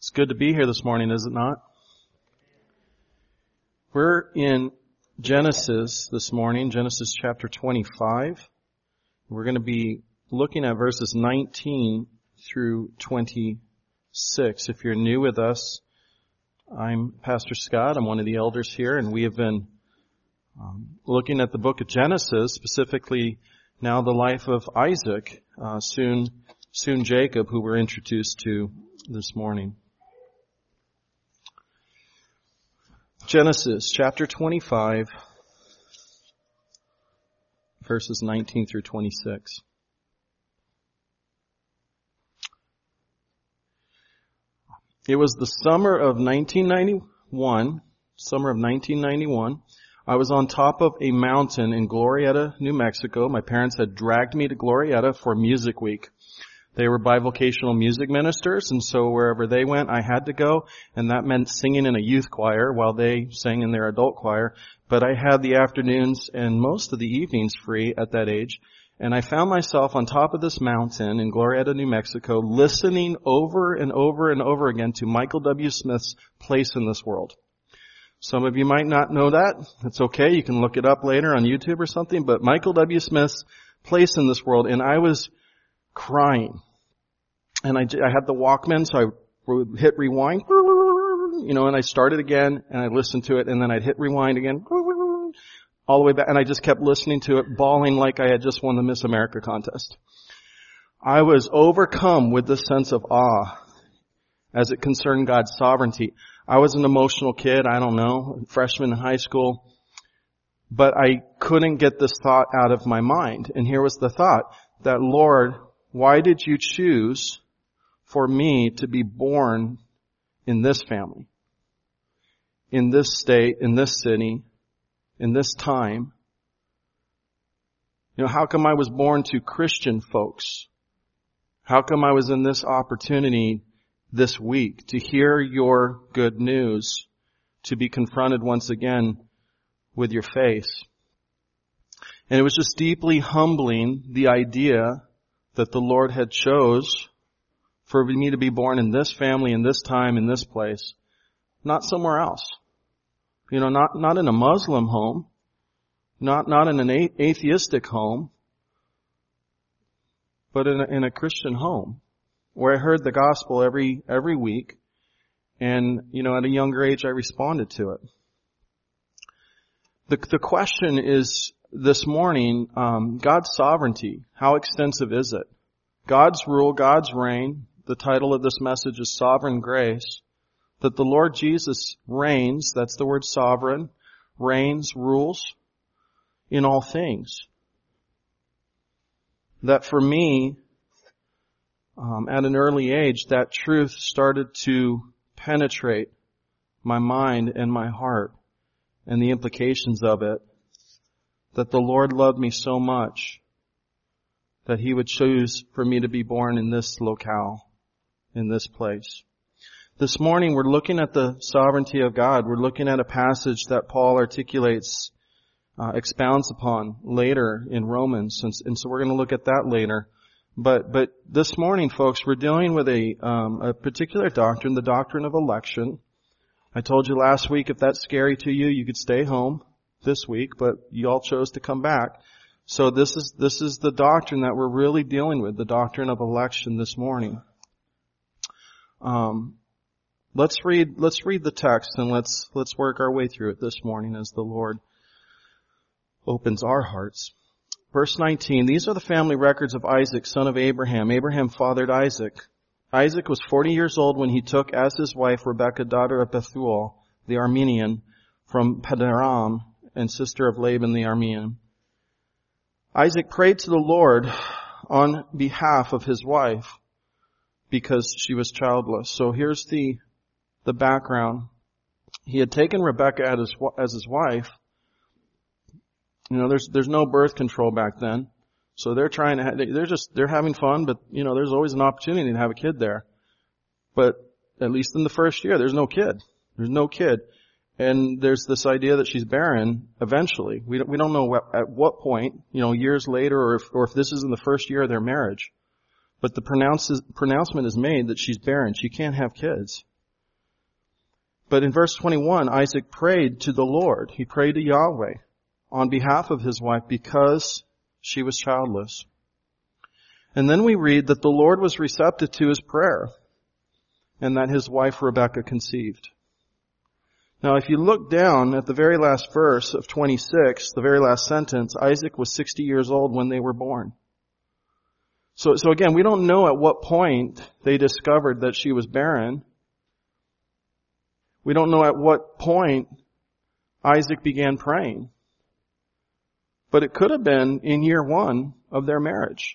It's good to be here this morning, is it not? We're in Genesis this morning, Genesis chapter 25. We're going to be looking at verses 19 through 26. If you're new with us, I'm Pastor Scott. I'm one of the elders here, and we have been looking at the book of Genesis, specifically now the life of Isaac, soon Jacob, who we're introduced to this morning. Genesis chapter 25, verses 19 through 26. It was the summer of 1991. I was on top of a mountain in Glorieta, New Mexico. My parents had dragged me to Glorieta for Music Week. They were bivocational music ministers, and so wherever they went, I had to go, and that meant singing in a youth choir while they sang in their adult choir. But I had the afternoons and most of the evenings free at that age, and I found myself on top of this mountain in Glorieta, New Mexico, listening over and over and over again to Michael W. Smith's Place in This World. Some of you might not know that. It's okay. You can look it up later on YouTube or something, but Michael W. Smith's Place in This World, and I was crying. And I had the Walkman, so I would hit rewind, and I started again, and I listened to it, and then I'd hit rewind again, all the way back, and I just kept listening to it, bawling like I had just won the Miss America contest. I was overcome with this sense of awe as it concerned God's sovereignty. I was an emotional kid, I don't know, freshman in high school, but I couldn't get this thought out of my mind. And here was the thought, that Lord, why did you choose for me to be born in this family, in this state, in this city, in this time? How come I was born to Christian folks? How come I was in this opportunity this week to hear your good news, to be confronted once again with your face? And it was just deeply humbling, the idea that the Lord had chose for me to be born in this family, in this time, in this place, not somewhere else. Not in a Muslim home, not in an atheistic home, but in a Christian home, where I heard the gospel every week, and at a younger age I responded to it. The question is, this morning, God's sovereignty, how extensive is it? God's rule, God's reign. The title of this message is Sovereign Grace. That the Lord Jesus reigns, that's the word sovereign, reigns, rules in all things. That for me, at an early age, that truth started to penetrate my mind and my heart and the implications of it. That the Lord loved me so much that He would choose for me to be born in this locale, in this place. This morning we're looking at the sovereignty of God. We're looking at a passage that Paul articulates, expounds upon later in Romans, and so we're going to look at that later. But this morning, folks, we're dealing with a particular doctrine, the doctrine of election. I told you last week, if that's scary to you, you could stay home this week, but you all chose to come back. So this is the doctrine that we're really dealing with, the doctrine of election this morning. Let's read the text and let's work our way through it this morning as the Lord opens our hearts. Verse 19, these are the family records of Isaac, son of Abraham. Abraham fathered Isaac. Isaac was 40 years old when he took as his wife Rebekah, daughter of Bethuel, the Aramean, from Padanaram, and sister of Laban the Aramean. Isaac prayed to the Lord on behalf of his wife because she was childless. So here's the background. He had taken Rebekah as his wife. There's no birth control back then. So they're having fun, but there's always an opportunity to have a kid there. But at least in the first year, there's no kid. There's no kid. And there's this idea that she's barren eventually. We don't know at what point, years later, or if this is in the first year of their marriage. But the pronouncement is made that she's barren. She can't have kids. But in verse 21, Isaac prayed to the Lord. He prayed to Yahweh on behalf of his wife because she was childless. And then we read that the Lord was receptive to his prayer and that his wife Rebekah conceived. Now if you look down at the very last verse of 26, the very last sentence, Isaac was 60 years old when they were born. So again, we don't know at what point they discovered that she was barren. We don't know at what point Isaac began praying. But it could have been in year 1 of their marriage.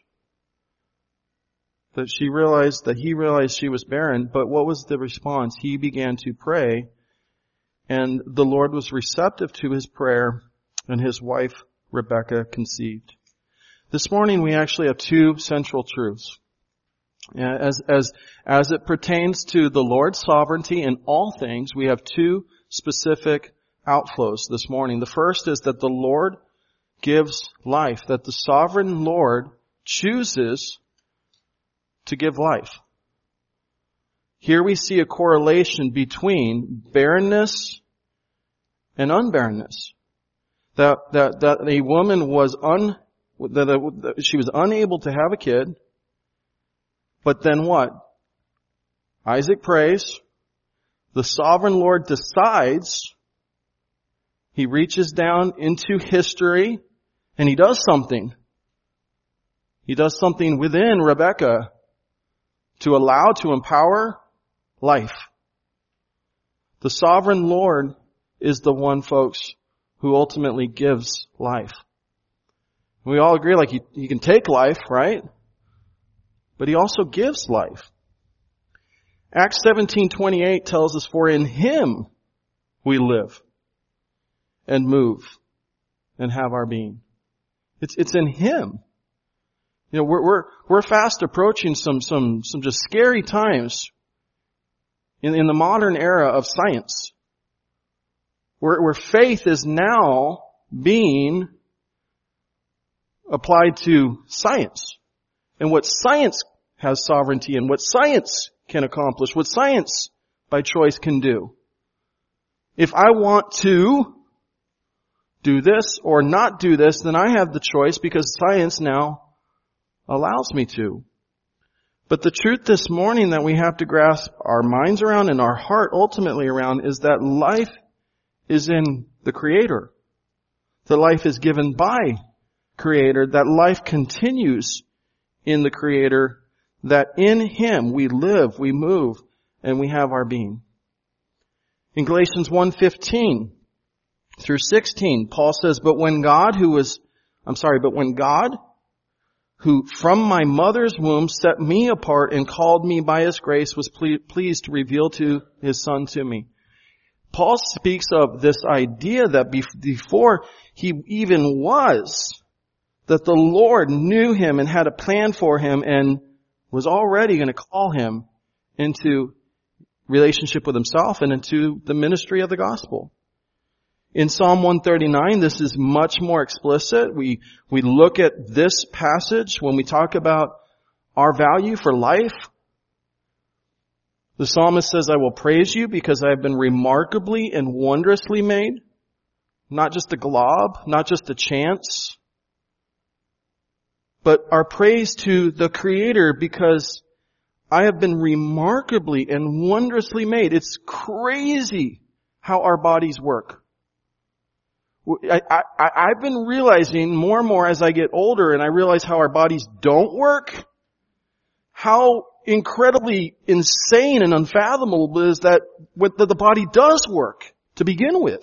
That he realized she was barren, but what was the response? He began to pray, and the Lord was receptive to his prayer, and his wife Rebekah conceived. This morning we actually have 2 central truths. As it pertains to the Lord's sovereignty in all things, we have 2 specific outflows this morning. The first is that the Lord gives life, that the sovereign Lord chooses to give life. Here we see a correlation between barrenness and unbarrenness. That a woman was she was unable to have a kid, but then what? Isaac prays, the sovereign Lord decides, he reaches down into history, and he does something. He does something within Rebekah to empower life. The sovereign Lord is the one, folks, who ultimately gives life. We all agree, like, he can take life, right? But he also gives life. Acts 17:28 tells us, for in him we live and move and have our being. It's in him. You know, we're fast approaching some just scary times in the modern era of science, where faith is now being applied to science, and what science has sovereignty in, what science can accomplish, what science by choice can do. If I want to do this or not do this, then I have the choice because science now allows me to. But the truth this morning that we have to grasp our minds around and our heart ultimately around is that life is in the Creator. That life is given by Creator. That life continues in the Creator. That in Him we live, we move, and we have our being. In Galatians 1:15 through 16, Paul says, But when God, who from my mother's womb set me apart and called me by His grace, was pleased to reveal to His Son to me. Paul speaks of this idea that before he even was, that the Lord knew him and had a plan for him and was already going to call him into relationship with Himself and into the ministry of the gospel. In Psalm 139, this is much more explicit. We look at this passage when we talk about our value for life. The psalmist says, I will praise you because I have been remarkably and wondrously made. Not just a glob, not just a chance, but our praise to the Creator because I have been remarkably and wondrously made. It's crazy how our bodies work. I've been realizing more and more as I get older and I realize how our bodies don't work, how incredibly insane and unfathomable it is that the body does work to begin with.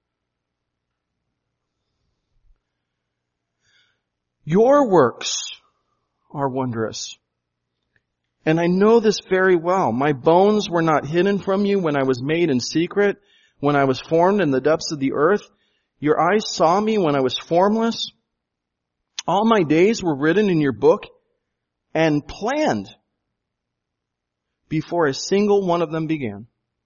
Your works are wondrous. And I know this very well. My bones were not hidden from you when I was made in secret, when I was formed in the depths of the earth. Your eyes saw me when I was formless. All my days were written in your book and planned before a single one of them began.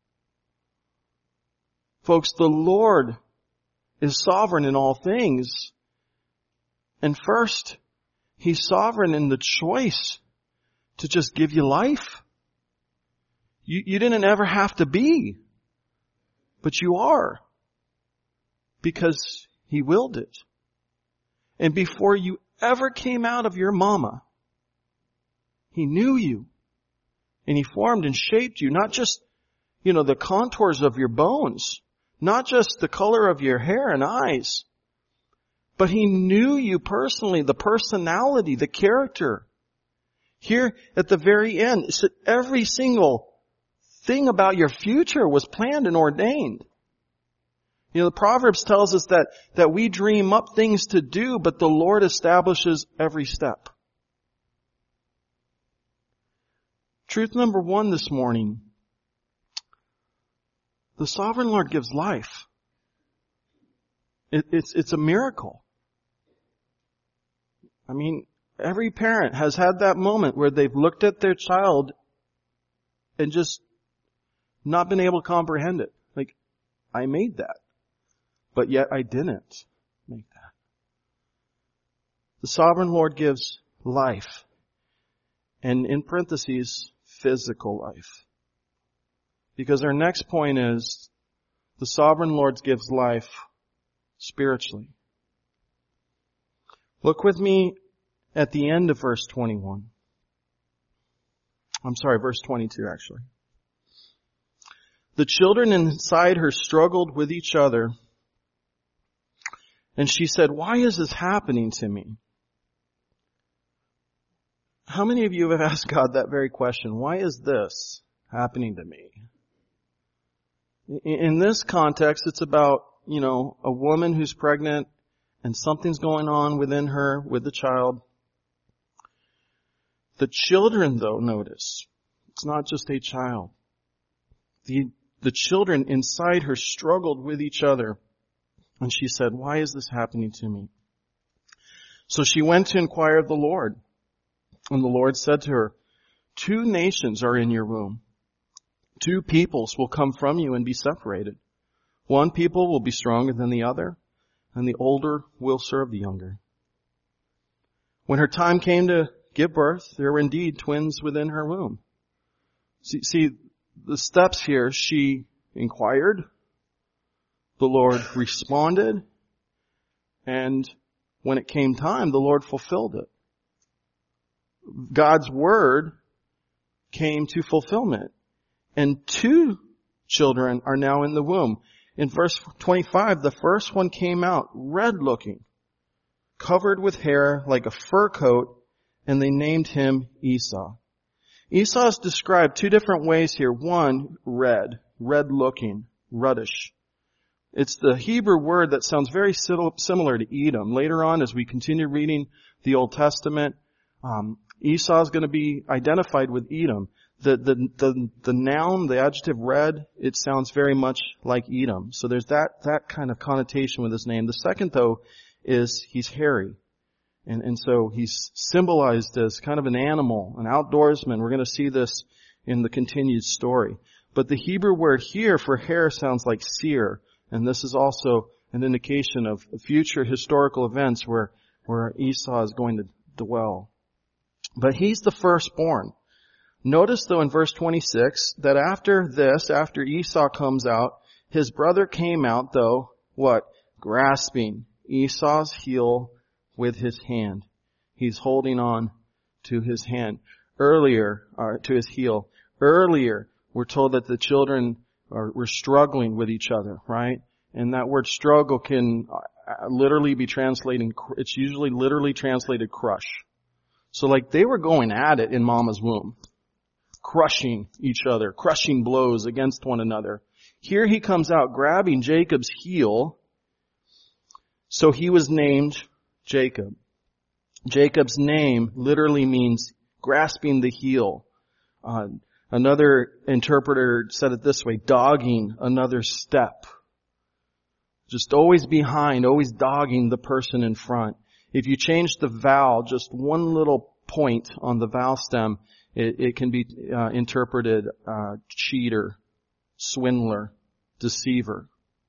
Folks, the Lord is sovereign in all things. And first, He's sovereign in the choice to just give you life. You didn't ever have to be But you are. Because He willed it. And before you ever came out of your mama, He knew you. And He formed and shaped you. Not just, the contours of your bones. Not just the color of your hair and eyes. But He knew you personally, the personality, the character. Here at the very end, it said every single thing about your future was planned and ordained. The Proverbs tells us that we dream up things to do, but the Lord establishes every step. Truth number 1 this morning. The sovereign Lord gives life. It's a miracle. I mean, every parent has had that moment where they've looked at their child and just not been able to comprehend it. Like, I made that, but yet I didn't make that. The sovereign Lord gives life. And in parentheses, physical life. Because our next point is, the sovereign Lord gives life spiritually. Look with me at the end of verse 21. Verse 22 actually. The children inside her struggled with each other, and she said, "Why is this happening to me?" How many of you have asked God that very question? Why is this happening to me? In this context, it's about, a woman who's pregnant and something's going on within her with the child. The children, though, notice, it's not just a child. The children inside her struggled with each other. And she said, "Why is this happening to me?" So she went to inquire of the Lord. And the Lord said to her, 2 nations are in your womb. 2 peoples will come from you and be separated. One people will be stronger than the other, and the older will serve the younger. When her time came to give birth, there were indeed twins within her womb. See the steps here. She inquired. The Lord responded. And when it came time, the Lord fulfilled it. God's word came to fulfillment. And 2 children are now in the womb. In verse 25, the first one came out red looking, covered with hair like a fur coat, and they named him Esau. Esau is described 2 different ways here. One, red looking, reddish. It's the Hebrew word that sounds very similar to Edom. Later on, as we continue reading the Old Testament, Esau is going to be identified with Edom. The noun, the adjective red, it sounds very much like Edom. So there's that kind of connotation with his name. The second, though, is he's hairy. And so he's symbolized as kind of an animal, an outdoorsman. We're going to see this in the continued story. But the Hebrew word here for hair sounds like seer. And this is also an indication of future historical events where Esau is going to dwell. But he's the firstborn. Notice though in verse 26 that after Esau comes out, his brother came out though, what? Grasping Esau's heel with his hand. He's holding on to his hand. To his heel. Earlier, we're told that the children were struggling with each other, right? And that word struggle can literally be translated, it's usually literally translated crush. So like they were going at it in mama's womb. Crushing each other, crushing blows against one another. Here he comes out grabbing Jacob's heel. So he was named Jacob. Jacob's name literally means grasping the heel. Another interpreter said it this way, dogging another step. Just always behind, always dogging the person in front. If you change the vowel, just one little point on the vowel stem, it can be interpreted cheater, swindler, deceiver.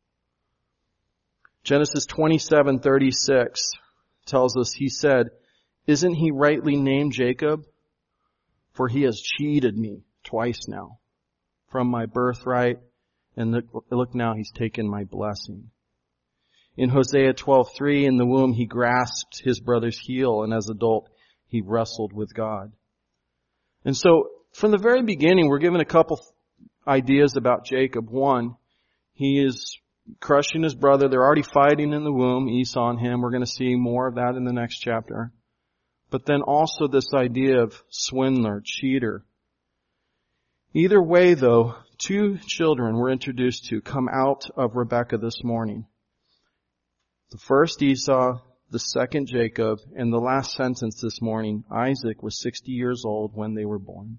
Genesis 27:36 tells us, he said, "Isn't he rightly named Jacob? For he has cheated me twice now. From my birthright And look now, he's taken my blessing. In Hosea 12:3, in the womb he grasped his brother's heel, and as adult he wrestled with God. And so, from the very beginning, we're given a couple ideas about Jacob. One, he is crushing his brother. They're already fighting in the womb, Esau and him. We're going to see more of that in the next chapter. But then also this idea of swindler, cheater. Either way, though, two children we're introduced to come out of Rebekah this morning. The first Esau, the second Jacob, and the last sentence this morning, Isaac was 60 years old when they were born.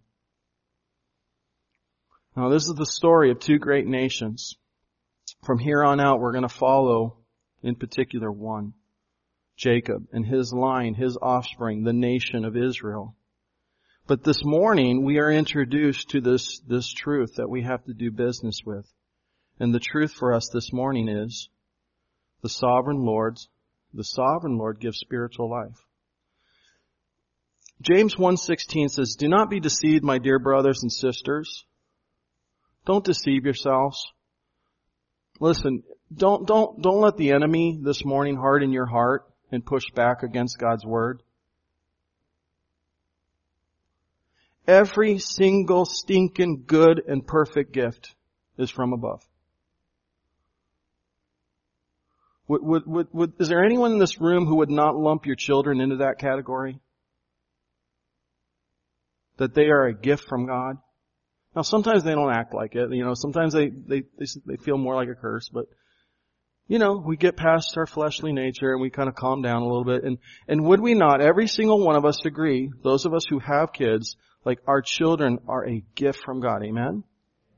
Now this is the story of two great nations. From here on out, we're going to follow, in particular, one, Jacob, and his line, his offspring, the nation of Israel. But this morning, we are introduced to this truth that we have to do business with. And the truth for us this morning is, the sovereign Lord gives spiritual life. James 1:16 says, "Do not be deceived, my dear brothers and sisters. Don't deceive yourselves." Listen, don't let the enemy this morning harden your heart and push back against God's word. Every single stinking good and perfect gift is from above. Is there anyone in this room who would not lump your children into that category? That they are a gift from God? Now sometimes they don't act like it, sometimes they feel more like a curse, but we get past our fleshly nature and we kind of calm down a little bit. And would we not, every single one of us agree, those of us who have kids, like our children are a gift from God, amen?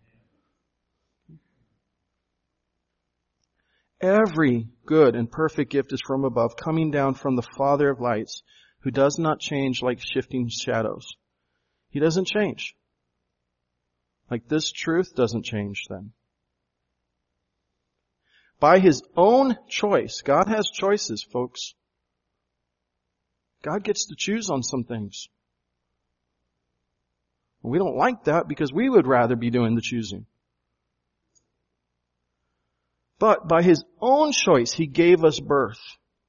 Every good and perfect gift is from above, coming down from the Father of lights, who does not change like shifting shadows. He doesn't change. Like this truth doesn't change then. By His own choice, God has choices, folks. God gets to choose on some things. We don't like that because we would rather be doing the choosing. But by His own choice, He gave us birth.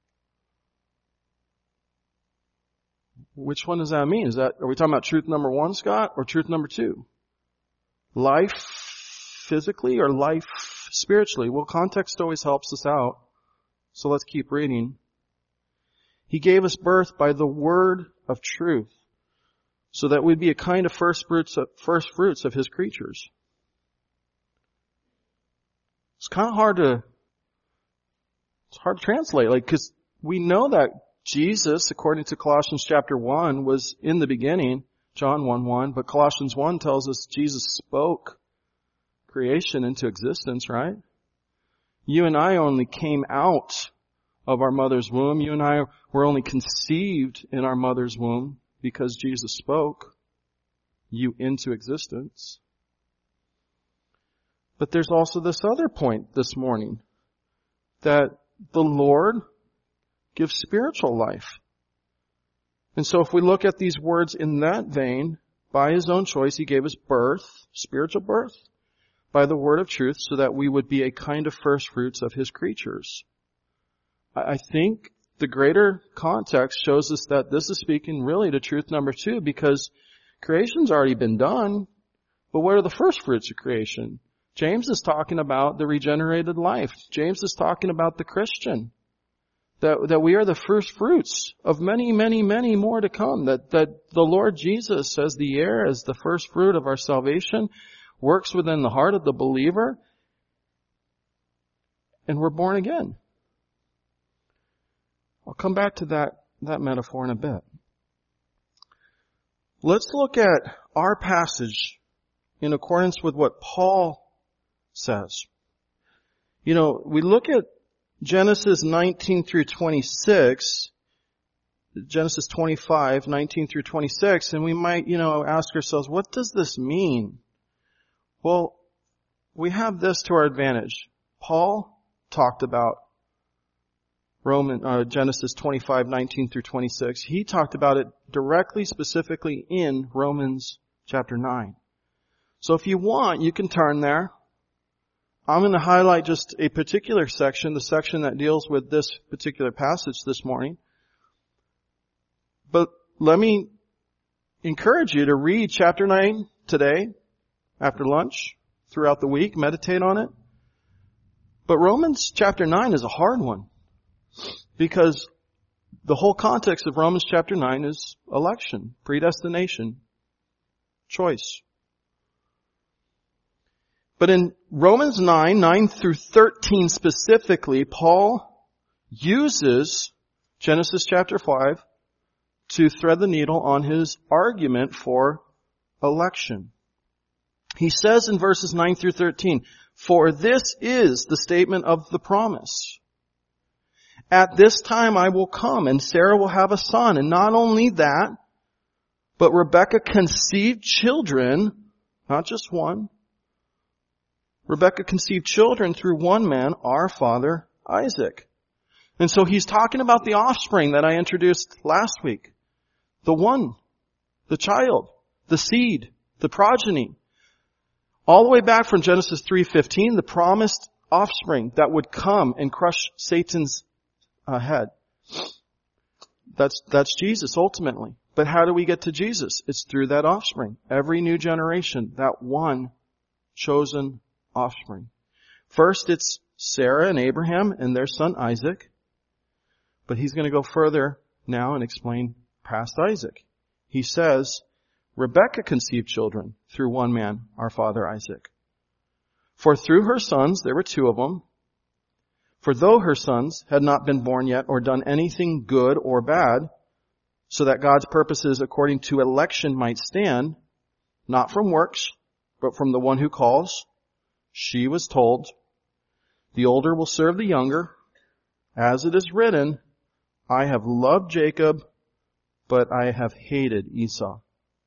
Which one does that mean? Are we talking about truth number one, Scott, or truth number two? Life physically or life spiritually? Well, context always helps us out. So let's keep reading. He gave us birth by the word of truth, so that we'd be a kind of first fruits of His creatures. It's kind of hard to translate, because we know that Jesus, according to Colossians chapter 1, was in the beginning, John 1:1, but Colossians 1 tells us Jesus spoke creation into existence, right? You and I only came out of our mother's womb. You and I were only conceived in our mother's womb because Jesus spoke you into existence. But there's also this other point this morning, that the Lord gives spiritual life. And so if we look at these words in that vein, by His own choice, He gave us birth, spiritual birth, by the word of truth, so that we would be a kind of first fruits of His creatures. I think the greater context shows us that this is speaking really to truth number two, because creation's already been done, but what are the first fruits of creation? James is talking about the regenerated life. James is talking about the Christian. That we are the first fruits of many, many, many more to come. That the Lord Jesus, as the heir, as the first fruit of our salvation, works within the heart of the believer, and we're born again. I'll come back to that metaphor in a bit. Let's look at our passage in accordance with what Paul says. We look at Genesis 19 through 26, Genesis 25, 19 through 26, and we might, ask ourselves, what does this mean? Well, we have this to our advantage. Paul talked about Genesis 25, 19 through 26. He talked about it directly, specifically in Romans chapter 9. So if you want, you can turn there. I'm going to highlight just a particular section, the section that deals with this particular passage this morning. But let me encourage you to read chapter 9 today, after lunch, throughout the week, meditate on it. But Romans chapter 9 is a hard one, because the whole context of Romans chapter 9 is election, predestination, choice. But in Romans 9 through 13 specifically, Paul uses Genesis chapter 5 to thread the needle on his argument for election. He says in verses 9 through 13, "For this is the statement of the promise. At this time I will come, and Sarah will have a son. And not only that, but Rebekah conceived children," not just one. "Rebekah conceived children through one man, our father Isaac." And so he's talking about the offspring that I introduced last week. The one, the child, the seed, the progeny. All the way back from Genesis 3:15, the promised offspring that would come and crush Satan's head. That's Jesus ultimately. But how do we get to Jesus? It's through that offspring. Every new generation, that one chosen offspring. First it's Sarah and Abraham and their son Isaac. But he's going to go further now and explain past Isaac. He says, "Rebekah conceived children through one man, our father Isaac. For through her sons, there were two of them. For though her sons had not been born yet or done anything good or bad, so that God's purposes according to election might stand, not from works, but from the one who calls, she was told, 'The older will serve the younger,' as it is written, 'I have loved Jacob, but I have hated Esau.'"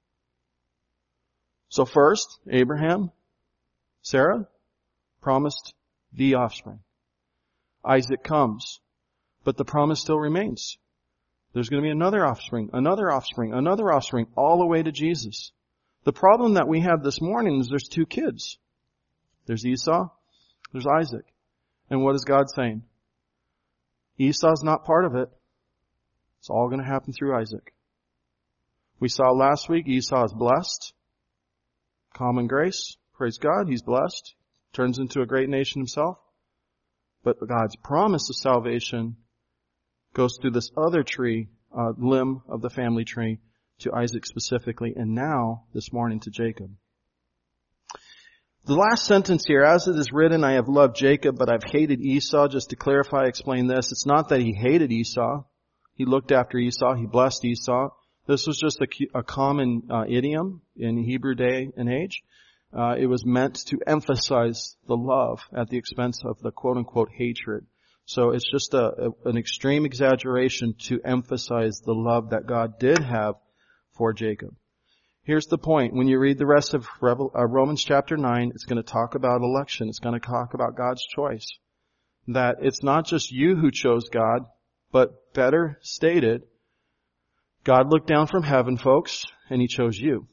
So first, Abraham, Sarah, promised the offspring. Isaac comes, but the promise still remains. There's going to be another offspring, another offspring, another offspring, all the way to Jesus. The problem that we have this morning is there's two kids. There's Esau, there's Isaac. And what is God saying? Esau's not part of it. It's all going to happen through Isaac. We saw last week Esau is blessed. Common grace. Praise God. He's blessed. Turns into a great nation himself. But God's promise of salvation goes through this other tree, limb of the family tree, to Isaac specifically, and now, this morning, to Jacob. The last sentence here, "As it is written, I have loved Jacob, but I've hated Esau," just to clarify, explain this. It's not that he hated Esau. He looked after Esau. He blessed Esau. This was just a common idiom in Hebrew day and age. It was meant to emphasize the love at the expense of the quote-unquote hatred. So it's just an extreme exaggeration to emphasize the love that God did have for Jacob. Here's the point. When you read the rest of Romans chapter 9, it's going to talk about election. It's going to talk about God's choice. That it's not just you who chose God, but better stated, God looked down from heaven, folks, and He chose you.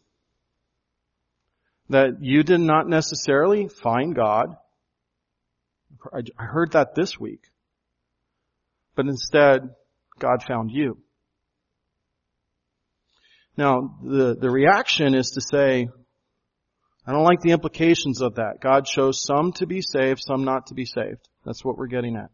That you did not necessarily find God. I heard that this week. But instead, God found you. Now, the reaction is to say, I don't like the implications of that. God chose some to be saved, some not to be saved. That's what we're getting at.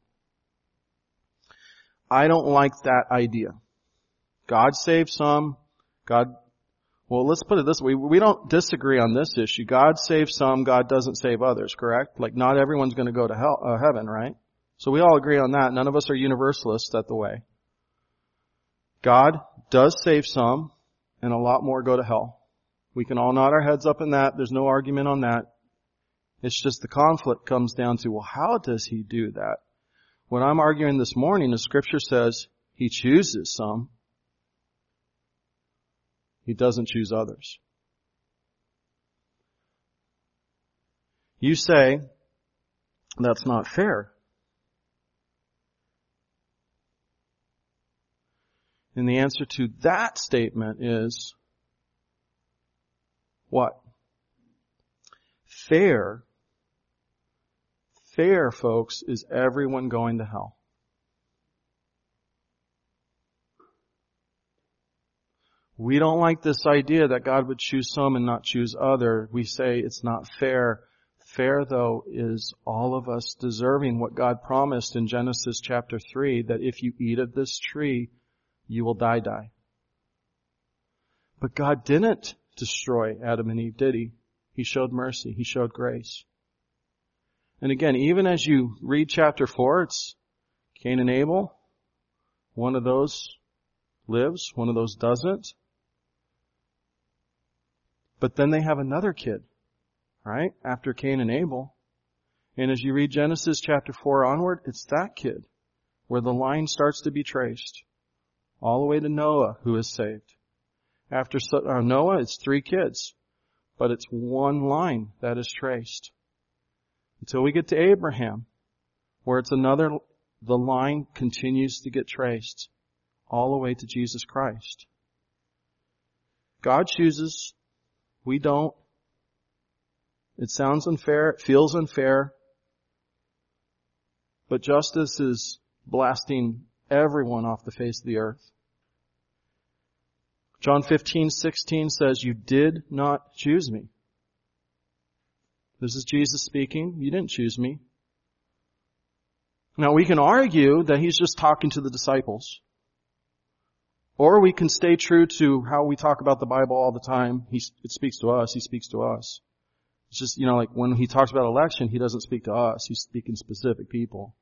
I don't like that idea. God saved some. Well, let's put it this way. We don't disagree on this issue. God saves some, God doesn't save others, correct? Like not everyone's going to go to heaven, right? So we all agree on that. None of us are universalists that the way. God does save some, and a lot more go to hell. We can all nod our heads up in that. There's no argument on that. It's just the conflict comes down to, well, how does He do that? What I'm arguing this morning is Scripture says He chooses some. He doesn't choose others. You say, that's not fair. And the answer to that statement is, what? Fair fair, folks, is everyone going to hell. We don't like this idea that God would choose some and not choose other. We say it's not fair. Fair, though, is all of us deserving what God promised in Genesis chapter 3, that if you eat of this tree, you will die. But God didn't destroy Adam and Eve, did He? He showed mercy. He showed grace. And again, even as you read chapter 4, it's Cain and Abel. One of those lives, one of those doesn't. But then they have another kid, right? After Cain and Abel. And as you read Genesis chapter 4 onward, it's that kid where the line starts to be traced all the way to Noah, who is saved. After Noah, it's 3 kids, but it's one line that is traced. Until we get to Abraham, where it's the line continues to get traced all the way to Jesus Christ. God chooses. We don't. It sounds unfair. It feels unfair. But justice is blasting everyone off the face of the earth. John 15:16 says, "You did not choose me." This is Jesus speaking. You didn't choose me. Now we can argue that He's just talking to the disciples. Or we can stay true to how we talk about the Bible all the time. It speaks to us. He speaks to us. It's just, like when He talks about election, He doesn't speak to us. He's speaking specific people.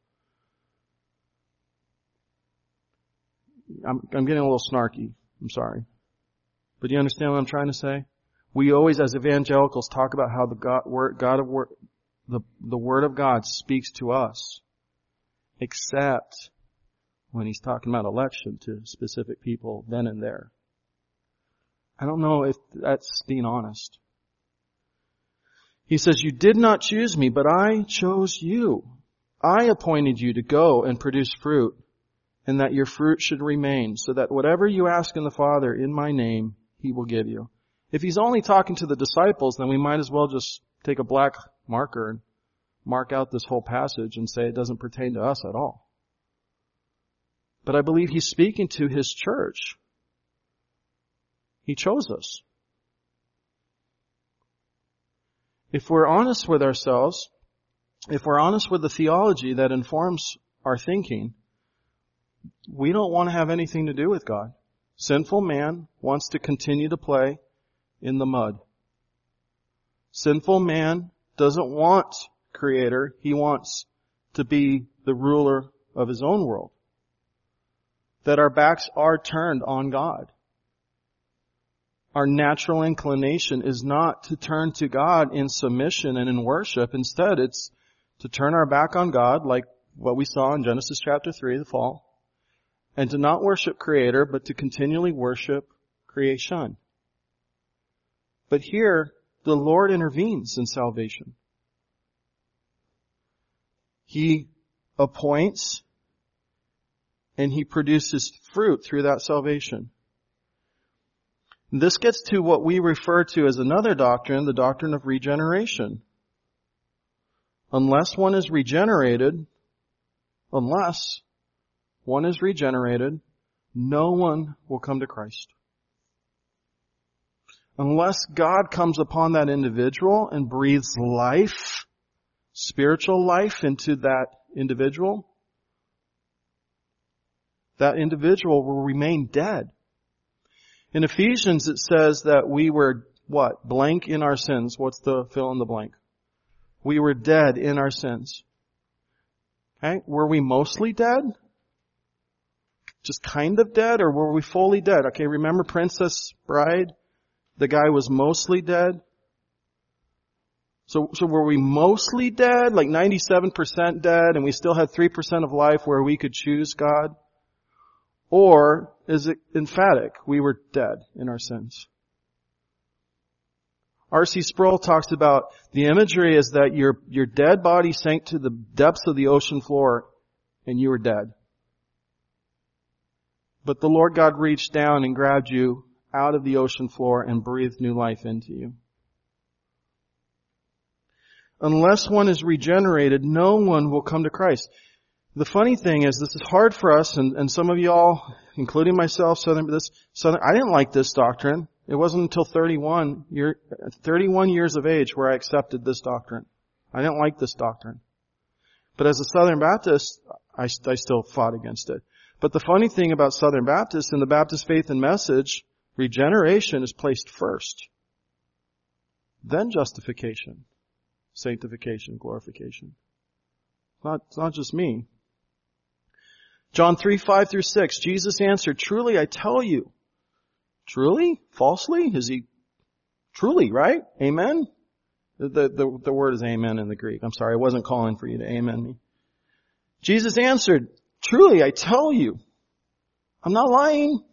I'm getting a little snarky. I'm sorry. But do you understand what I'm trying to say? We always, as evangelicals, talk about how the Word of God speaks to us. Except when He's talking about election to specific people then and there. I don't know if that's being honest. He says, "You did not choose me, but I chose you. I appointed you to go and produce fruit, and that your fruit should remain, so that whatever you ask in the Father in my name, He will give you." If He's only talking to the disciples, then we might as well just take a black marker and mark out this whole passage and say it doesn't pertain to us at all. But I believe He's speaking to His church. He chose us. If we're honest with ourselves, if we're honest with the theology that informs our thinking, we don't want to have anything to do with God. Sinful man wants to continue to play in the mud. Sinful man doesn't want Creator. He wants to be the ruler of his own world. That our backs are turned on God. Our natural inclination is not to turn to God in submission and in worship. Instead, it's to turn our back on God, like what we saw in Genesis chapter 3, the fall, and to not worship Creator, but to continually worship creation. But here, the Lord intervenes in salvation. He appoints and He produces fruit through that salvation. This gets to what we refer to as another doctrine, the doctrine of regeneration. Unless one is regenerated, no one will come to Christ. Unless God comes upon that individual and breathes life, spiritual life into that individual will remain dead. In Ephesians it says that we were, blank in our sins. What's the fill in the blank? We were dead in our sins. Okay? Were we mostly dead? Just kind of dead, or were we fully dead? Okay, remember Princess Bride? The guy was mostly dead. So were we mostly dead, like 97% dead, and we still had 3% of life where we could choose God? Or is it emphatic? We were dead in our sins. R.C. Sproul talks about the imagery is that your dead body sank to the depths of the ocean floor and you were dead. But the Lord God reached down and grabbed you out of the ocean floor and breathed new life into you. Unless one is regenerated, no one will come to Christ. The funny thing is, this is hard for us, and some of y'all, including myself, I didn't like this doctrine. It wasn't until 31 years of age where I accepted this doctrine. I didn't like this doctrine. But as a Southern Baptist, I still fought against it. But the funny thing about Southern Baptists and the Baptist faith and message, regeneration is placed first. Then justification, sanctification, glorification. It's not just me. John 3:5-6, Jesus answered, "Truly I tell you." Truly? Falsely? Is he truly, right? Amen? The word is amen in the Greek. I'm sorry, I wasn't calling for you to amen me. Jesus answered, "Truly I tell you." I'm not lying.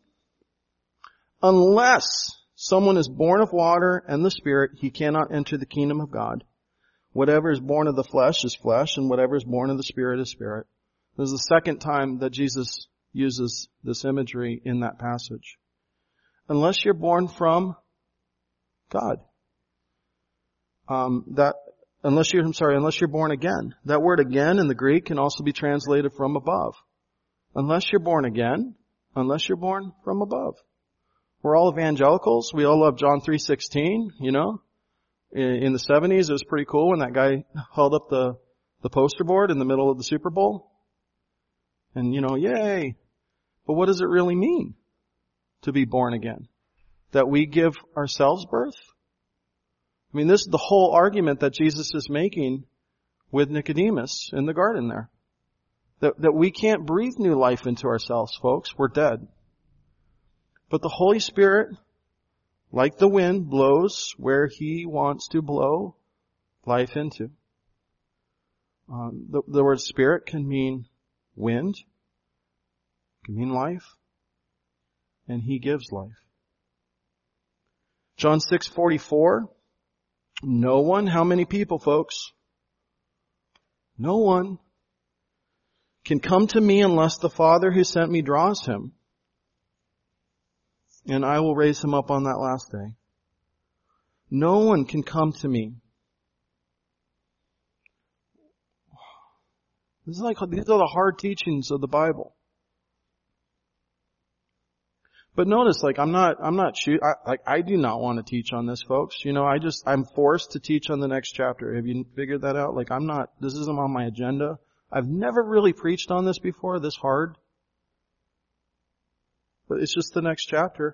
"Unless someone is born of water and the Spirit, he cannot enter the kingdom of God. Whatever is born of the flesh is flesh, and whatever is born of the Spirit is spirit." This is the second time that Jesus uses this imagery in that passage. Unless you're born from God. Unless you're born again. That word again in the Greek can also be translated from above. Unless you're born again, unless you're born from above. We're all evangelicals. We all love John 3:16, you know. In the 70s, it was pretty cool when that guy held up the poster board in the middle of the Super Bowl. And, you know, yay. But what does it really mean to be born again? That we give ourselves birth? I mean, this is the whole argument that Jesus is making with Nicodemus in the garden there. That we can't breathe new life into ourselves, folks. We're dead. But the Holy Spirit, like the wind, blows where He wants to blow life into. The word Spirit can mean wind, can mean life, and He gives life. John 6:44, no one, how many people, folks? No one can come to me unless the Father who sent me draws him, and I will raise him up on that last day. No one can come to me. These are the hard teachings of the Bible. But notice, I do not want to teach on this, folks. You know, I'm forced to teach on the next chapter. Have you figured that out? This isn't on my agenda. I've never really preached on this before, this hard. But it's just the next chapter.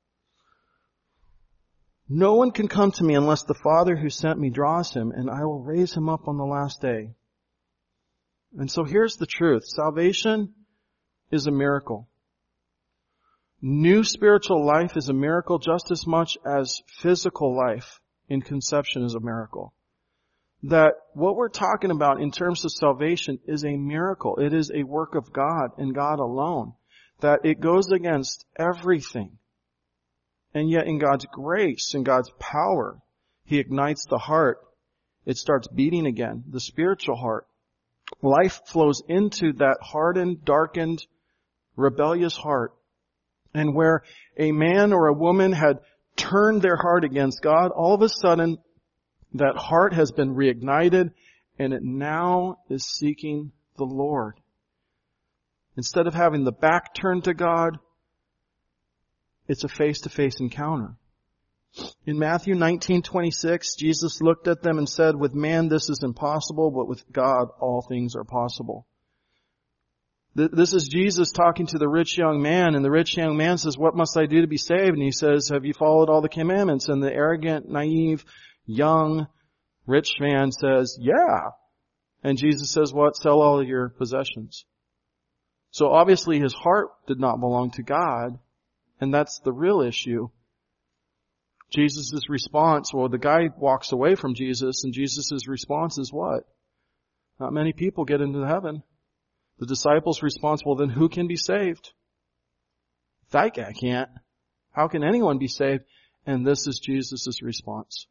No one can come to me unless the Father who sent me draws him, and I will raise him up on the last day. And so here's the truth. Salvation is a miracle. New spiritual life is a miracle just as much as physical life in conception is a miracle. That what we're talking about in terms of salvation is a miracle. It is a work of God and God alone. That it goes against everything. And yet in God's grace and God's power, He ignites the heart. It starts beating again, the spiritual heart. Life flows into that hardened, darkened, rebellious heart. And where a man or a woman had turned their heart against God, all of a sudden, that heart has been reignited and it now is seeking the Lord. Instead of having the back turned to God, it's a face-to-face encounter. In Matthew 19:26, Jesus looked at them and said, "With man this is impossible, but with God all things are possible." This is Jesus talking to the rich young man, and the rich young man says, "What must I do to be saved?" And he says, "Have you followed all the commandments?" And the arrogant, naive, young, rich man says, "Yeah." And Jesus says, "What? Sell all of your possessions." So obviously his heart did not belong to God, and that's the real issue. Jesus' response, the guy walks away from Jesus, and Jesus' response is what? Not many people get into heaven. The disciples' response, then who can be saved? That guy can't. How can anyone be saved? And this is Jesus' response.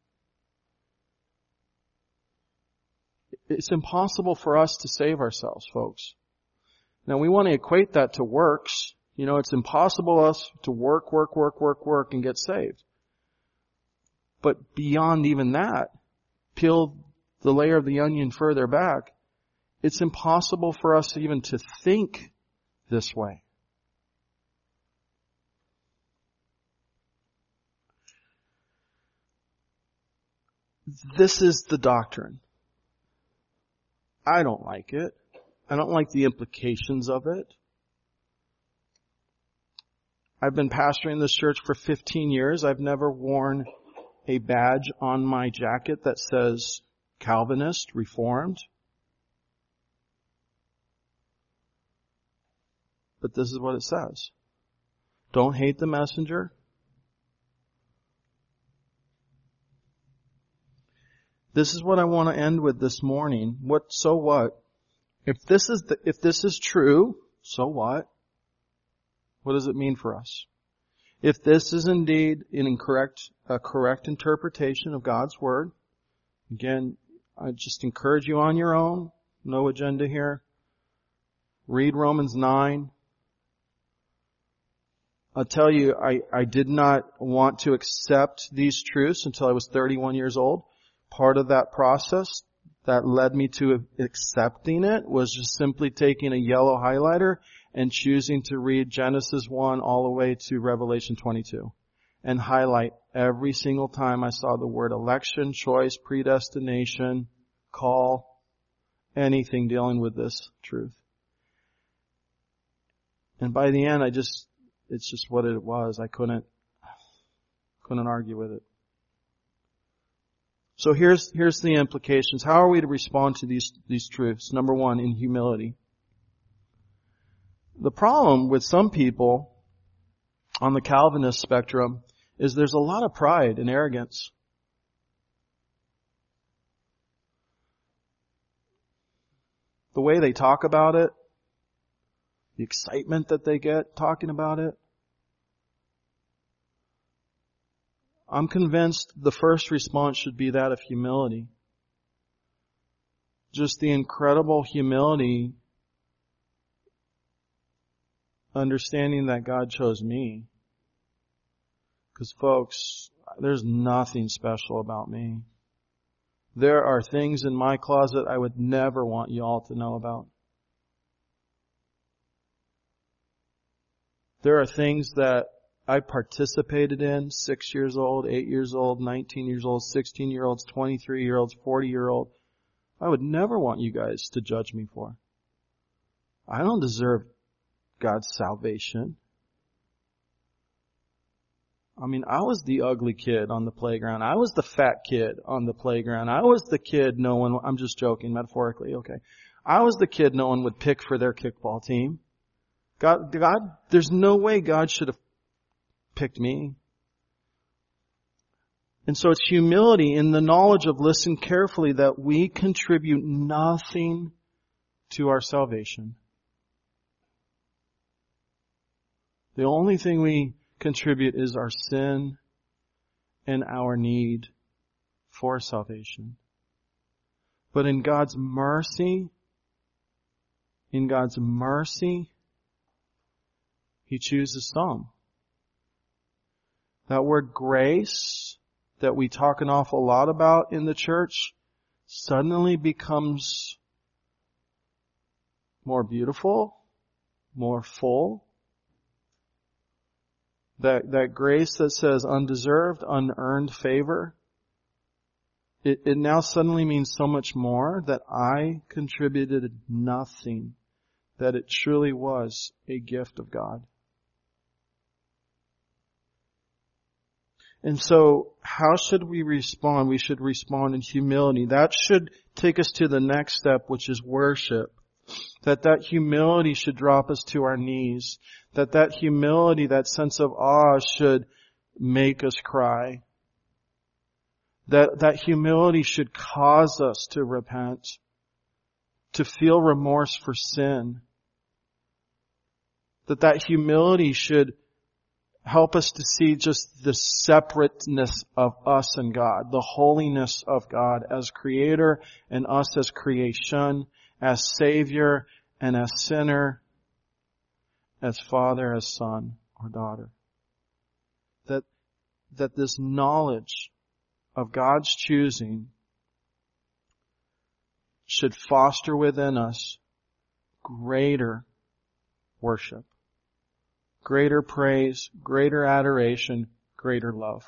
It's impossible for us to save ourselves, folks. Now we want to equate that to works. You know, it's impossible for us to work and get saved. But beyond even that, peel the layer of the onion further back, it's impossible for us even to think this way. This is the doctrine. I don't like it. I don't like the implications of it. I've been pastoring this church for 15 years. I've never worn a badge on my jacket that says Calvinist, Reformed. But this is what it says. Don't hate the messenger. This is what I want to end with this morning. So what? If this is true, so what? What does it mean for us? If this is indeed a correct interpretation of God's Word, again, I just encourage you on your own. No agenda here. Read Romans 9. I'll tell you, I did not want to accept these truths until I was 31 years old. Part of that process that led me to accepting it was just simply taking a yellow highlighter and choosing to read Genesis 1 all the way to Revelation 22 and highlight every single time I saw the word election, choice, predestination, call, anything dealing with this truth. And by the end, it's just what it was. I couldn't argue with it. So here's the implications. How are we to respond to these truths? Number one, in humility. The problem with some people on the Calvinist spectrum is there's a lot of pride and arrogance. The way they talk about it, the excitement that they get talking about it. I'm convinced the first response should be that of humility. Just the incredible humility, understanding that God chose me. Because folks, there's nothing special about me. There are things in my closet I would never want you all to know about. There are things that I participated in, 6 years old, 8 years old, 19 years old, 16-year-olds, 23-year-olds, 40-year-old. I would never want you guys to judge me for. I don't deserve God's salvation. I mean, I was the ugly kid on the playground. I was the fat kid on the playground. I was the kid I'm just joking, metaphorically, okay. I was the kid no one would pick for their kickball team. God, there's no way God should have picked me. And so it's humility in the knowledge of, listen carefully, that we contribute nothing to our salvation. The only thing we contribute is our sin and our need for salvation. But in God's mercy, He chooses some. That word grace that we talk an awful lot about in the church suddenly becomes more beautiful, more full. That grace that says undeserved, unearned favor, it now suddenly means so much more that I contributed nothing, that it truly was a gift of God. And so, how should we respond? We should respond in humility. That should take us to the next step, which is worship. That humility should drop us to our knees. That humility, that sense of awe should make us cry. That humility should cause us to repent, to feel remorse for sin. That humility should help us to see just the separateness of us and God, the holiness of God as Creator and us as creation, as Savior and as sinner, as Father, as Son or daughter. That this knowledge of God's choosing should foster within us greater worship, greater praise, greater adoration, greater love.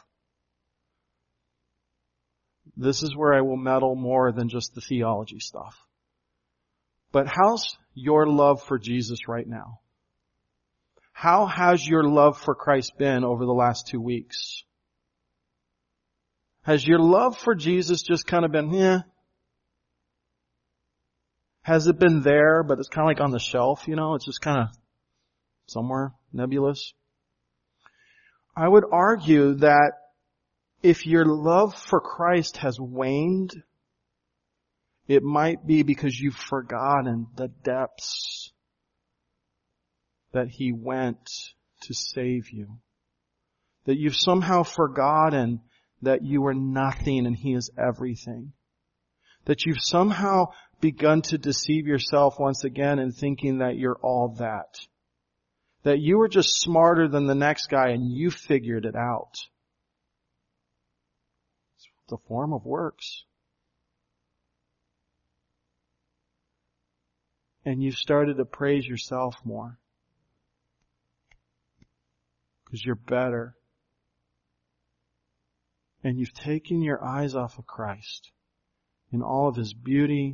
This is where I will meddle more than just the theology stuff. But how's your love for Jesus right now? How has your love for Christ been over the last 2 weeks? Has your love for Jesus just kind of been, Has it been there, but it's kind of like on the shelf, It's just kind of somewhere nebulous? I would argue that if your love for Christ has waned, it might be because you've forgotten the depths that He went to save you. That you've somehow forgotten that you are nothing and He is everything. That you've somehow begun to deceive yourself once again in thinking that you're all that. That you were just smarter than the next guy and you figured it out. It's the form of works. And you've started to praise yourself more. Because you're better. And you've taken your eyes off of Christ in all of His beauty,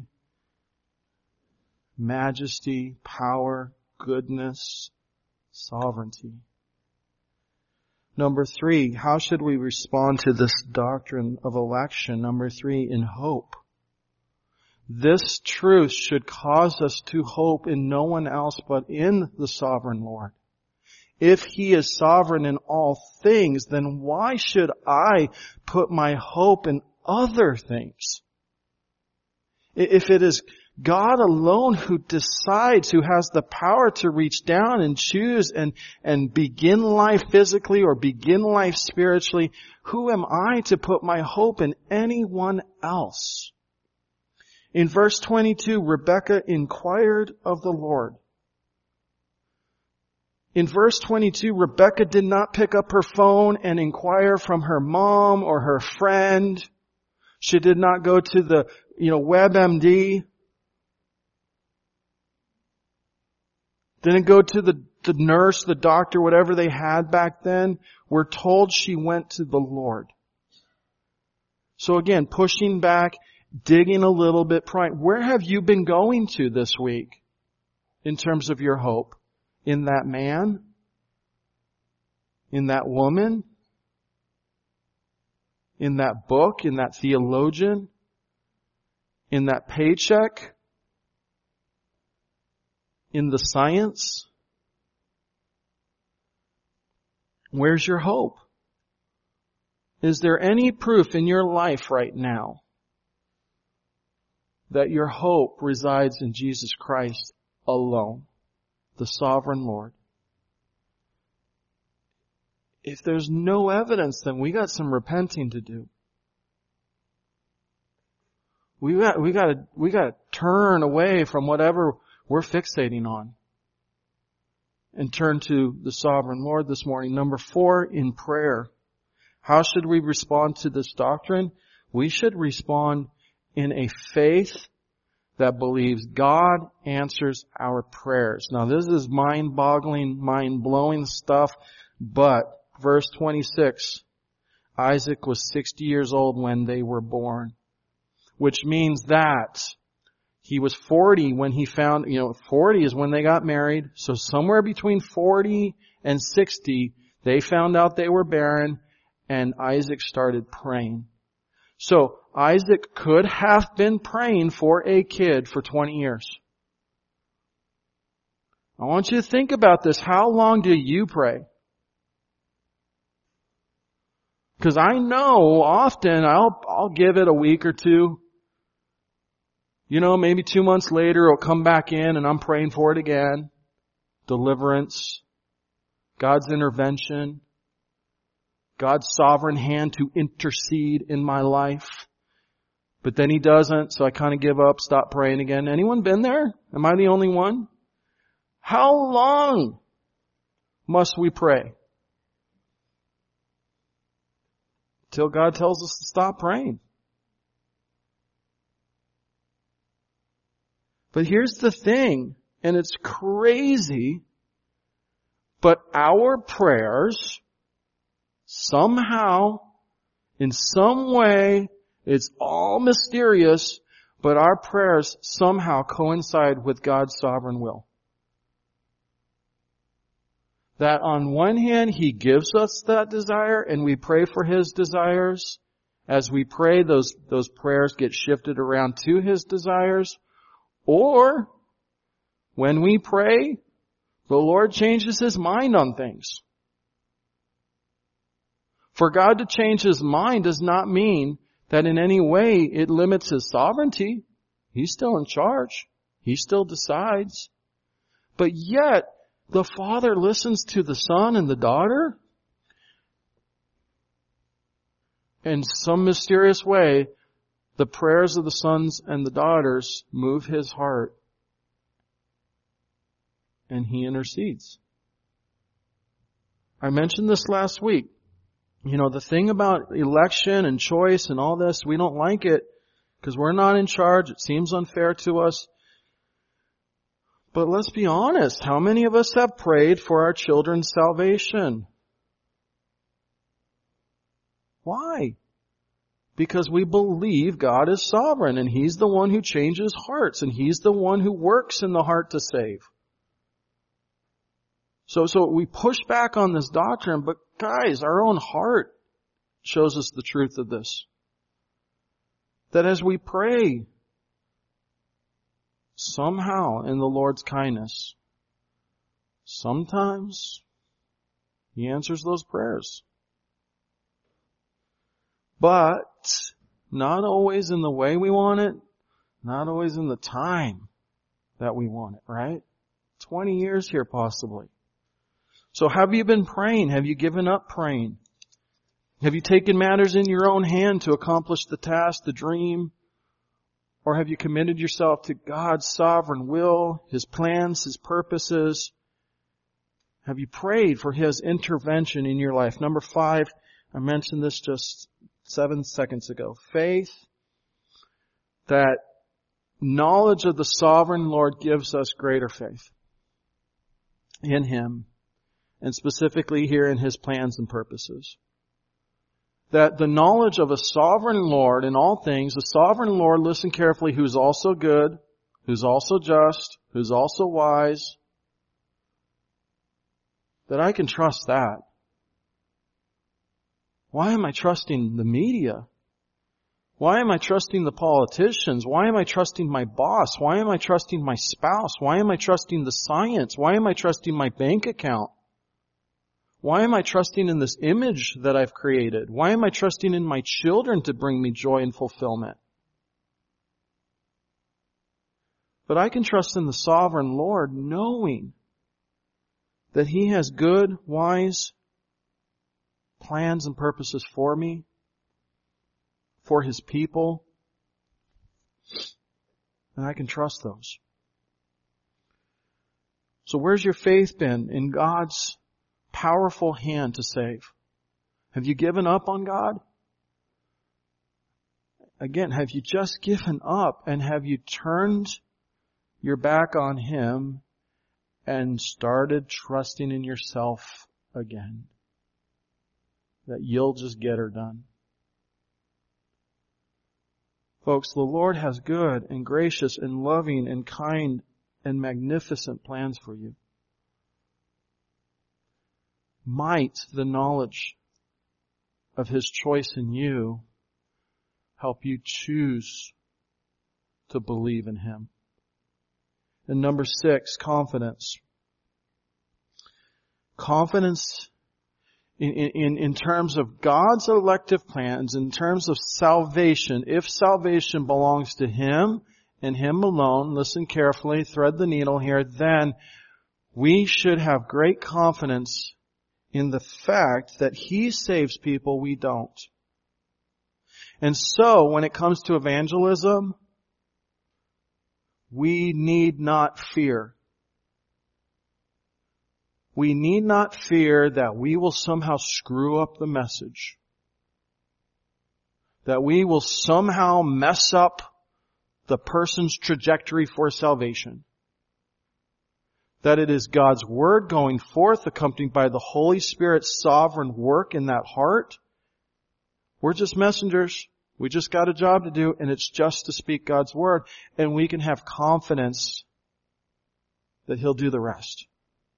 majesty, power, goodness, sovereignty. Number 3, how should we respond to this doctrine of election? Number 3, in hope. This truth should cause us to hope in no one else but in the sovereign Lord. If He is sovereign in all things, then why should I put my hope in other things? If it is God alone who decides, who has the power to reach down and choose and begin life physically or begin life spiritually, who am I to put my hope in anyone else? In verse 22, Rebekah inquired of the Lord. In verse 22, Rebekah did not pick up her phone and inquire from her mom or her friend. She did not go to the, WebMD. Didn't go to the nurse, the doctor, whatever they had back then. We're told she went to the Lord. So again, pushing back, digging a little bit, where have you been going to this week in terms of your hope? In that man? In that woman? In that book? In that theologian? In that paycheck? In the science? Where's your hope? Is there any proof in your life right now that your hope resides in Jesus Christ alone, the sovereign Lord? If there's no evidence, then we got some repenting to do. We got to turn away from whatever we're fixating on and turn to the sovereign Lord this morning. Number 4, in prayer. How should we respond to this doctrine? We should respond in a faith that believes God answers our prayers. Now this is mind-boggling, mind-blowing stuff, but verse 26, Isaac was 60 years old when they were born, which means that he was 40 when he found, 40 is when they got married, so somewhere between 40 and 60, they found out they were barren, and Isaac started praying. So Isaac could have been praying for a kid for 20 years. I want you to think about this. How long do you pray? Because I know often I'll give it a week or two. Maybe 2 months later it'll come back in and I'm praying for it again. Deliverance. God's intervention. God's sovereign hand to intercede in my life. But then He doesn't, so I kind of give up, stop praying again. Anyone been there? Am I the only one? How long must we pray? Till God tells us to stop praying. But here's the thing, and it's crazy, but our prayers, somehow, in some way, it's all mysterious, but our prayers somehow coincide with God's sovereign will. That on one hand, He gives us that desire and we pray for His desires. As we pray, those prayers get shifted around to His desires. Or, when we pray, the Lord changes His mind on things. For God to change His mind does not mean that in any way it limits His sovereignty. He's still in charge. He still decides. But yet, the Father listens to the Son and the daughter. In some mysterious way, the prayers of the sons and the daughters move His heart. And He intercedes. I mentioned this last week. You know, the thing about election and choice and all this, we don't like it because we're not in charge. It seems unfair to us. But let's be honest. How many of us have prayed for our children's salvation? Why? Because we believe God is sovereign and He's the one who changes hearts and He's the one who works in the heart to save. So we push back on this doctrine, but guys, our own heart shows us the truth of this. That as we pray, somehow in the Lord's kindness, sometimes He answers those prayers. But not always in the way we want it, not always in the time that we want it, right? 20 years here possibly. So have you been praying? Have you given up praying? Have you taken matters in your own hand to accomplish the task, the dream? Or have you committed yourself to God's sovereign will, His plans, His purposes? Have you prayed for His intervention in your life? Number 5, I mentioned this just 7 seconds ago. Faith, that knowledge of the sovereign Lord gives us greater faith in Him, and specifically here in His plans and purposes. That the knowledge of a sovereign Lord in all things, a sovereign Lord, listen carefully, who's also good, who's also just, who's also wise, that I can trust that. Why am I trusting the media? Why am I trusting the politicians? Why am I trusting my boss? Why am I trusting my spouse? Why am I trusting the science? Why am I trusting my bank account? Why am I trusting in this image that I've created? Why am I trusting in my children to bring me joy and fulfillment? But I can trust in the sovereign Lord knowing that He has good, wise plans and purposes for me, for His people, and I can trust those. So where's your faith been in God's powerful hand to save? Have you given up on God? Again, have you just given up and have you turned your back on Him and started trusting in yourself again? That you'll just get her done. Folks, the Lord has good and gracious and loving and kind and magnificent plans for you. Might the knowledge of His choice in you help you choose to believe in Him. And number 6, confidence. Confidence in terms of God's elective plans, in terms of salvation. If salvation belongs to Him and Him alone, listen carefully, thread the needle here, then we should have great confidence in the fact that He saves people we don't. And so, when it comes to evangelism, we need not fear. We need not fear that we will somehow screw up the message. That we will somehow mess up the person's trajectory for salvation. That it is God's Word going forth, accompanied by the Holy Spirit's sovereign work in that heart. We're just messengers. We just got a job to do, and it's just to speak God's Word. And we can have confidence that He'll do the rest.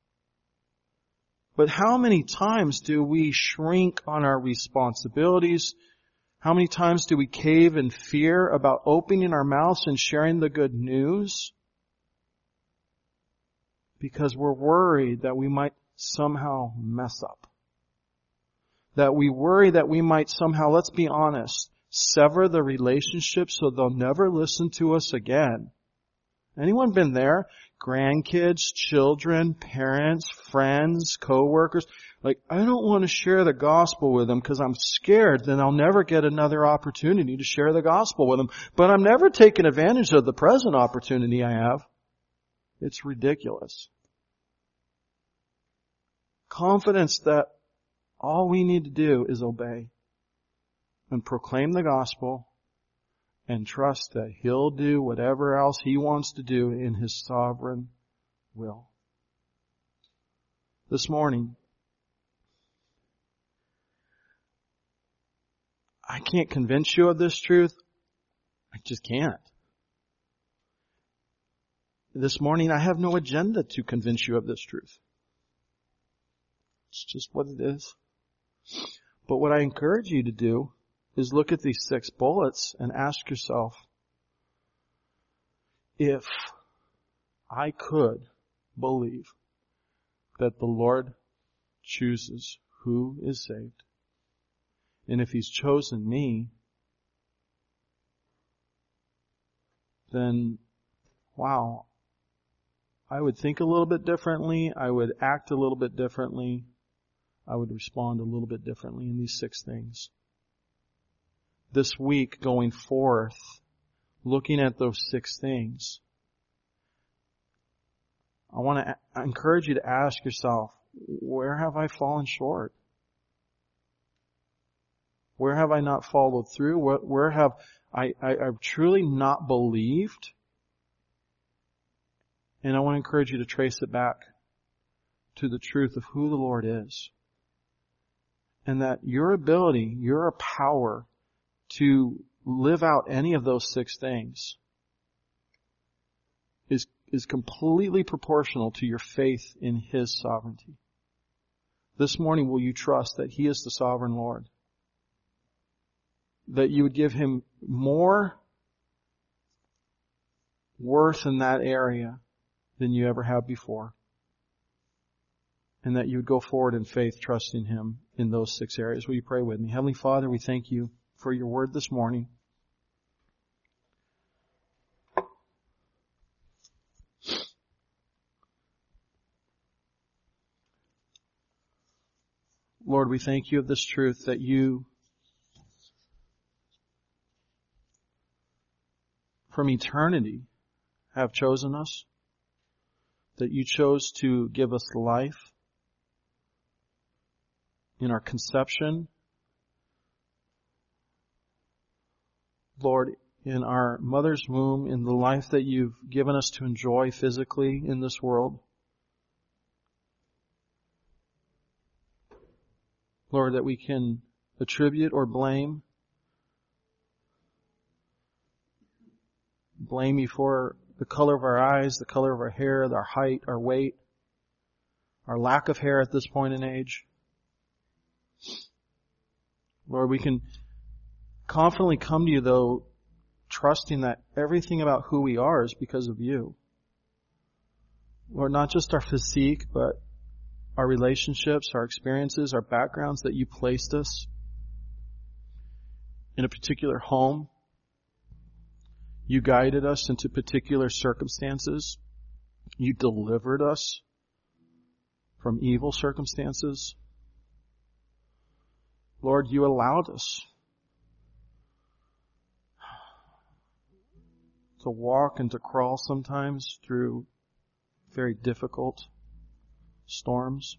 But how many times do we shrink on our responsibilities? How many times do we cave in fear about opening our mouths and sharing the good news? Because we're worried that we might somehow mess up. That we worry that we might somehow, let's be honest, sever the relationship so they'll never listen to us again. Anyone been there? Grandkids, children, parents, friends, co-workers. Like, I don't want to share the gospel with them because I'm scared then I'll never get another opportunity to share the gospel with them. But I'm never taking advantage of the present opportunity I have. It's ridiculous. Confidence that all we need to do is obey and proclaim the gospel and trust that He'll do whatever else He wants to do in His sovereign will. This morning, I can't convince you of this truth. I just can't. This morning, I have no agenda to convince you of this truth. It's just what it is. But what I encourage you to do is look at these 6 bullets and ask yourself, if I could believe that the Lord chooses who is saved, and if He's chosen me, then, wow, I would think a little bit differently, I would act a little bit differently, I would respond a little bit differently in these 6 things. This week going forth, looking at those 6 things, I want to encourage you to ask yourself, where have I fallen short? Where have I not followed through? Where have I've truly not believed? And I want to encourage you to trace it back to the truth of who the Lord is. And that your ability, your power to live out any of those 6 things is completely proportional to your faith in His sovereignty. This morning, will you trust that He is the sovereign Lord? That you would give Him more worth in that area than you ever have before. And that you would go forward in faith, trusting Him in those 6 areas. Will you pray with me? Heavenly Father, we thank You for Your word this morning. Lord, we thank You of this truth that You, from eternity, have chosen us. That You chose to give us life in our conception. Lord, in our mother's womb, in the life that You've given us to enjoy physically in this world. Lord, that we can attribute or blame You for the color of our eyes, the color of our hair, our height, our weight, our lack of hair at this point in age. Lord, we can confidently come to You, though, trusting that everything about who we are is because of You. Lord, not just our physique, but our relationships, our experiences, our backgrounds, that You placed us in a particular home. You guided us into particular circumstances. You delivered us from evil circumstances. Lord, You allowed us to walk and to crawl sometimes through very difficult storms.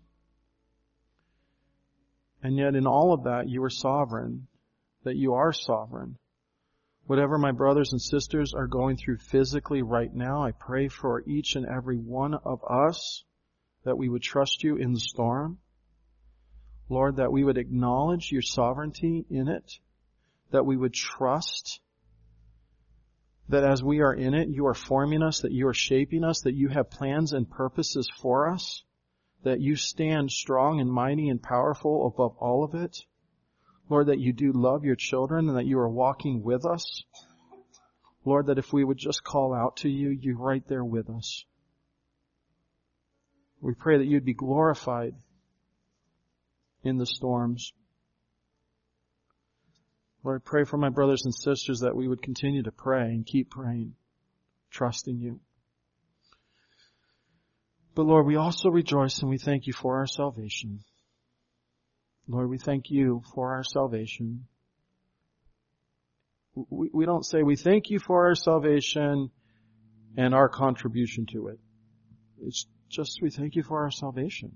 And yet in all of that, You are sovereign, that You are sovereign. Whatever my brothers and sisters are going through physically right now, I pray for each and every one of us that we would trust you in the storm. Lord, that we would acknowledge your sovereignty in it, that we would trust that as we are in it, you are forming us, that you are shaping us, that you have plans and purposes for us, that you stand strong and mighty and powerful above all of it. Lord, that you do love your children and that you are walking with us. Lord, that if we would just call out to you, you're right there with us. We pray that you'd be glorified in the storms. Lord, I pray for my brothers and sisters that we would continue to pray and keep praying, trusting you. But Lord, we also rejoice and we thank you for our salvation. Lord, we thank you for our salvation. We don't say we thank you for our salvation and our contribution to it. It's just we thank you for our salvation.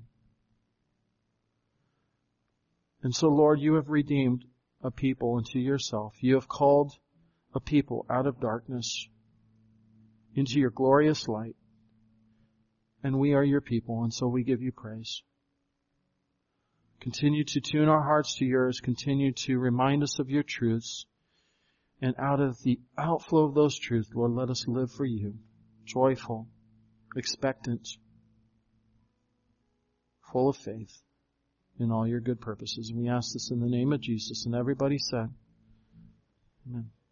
And so, Lord, you have redeemed a people unto yourself. You have called a people out of darkness into your glorious light. And we are your people, and so we give you praise. Continue to tune our hearts to yours. Continue to remind us of your truths. And out of the outflow of those truths, Lord, let us live for you. Joyful, expectant, full of faith in all your good purposes. And we ask this in the name of Jesus. And everybody said, amen.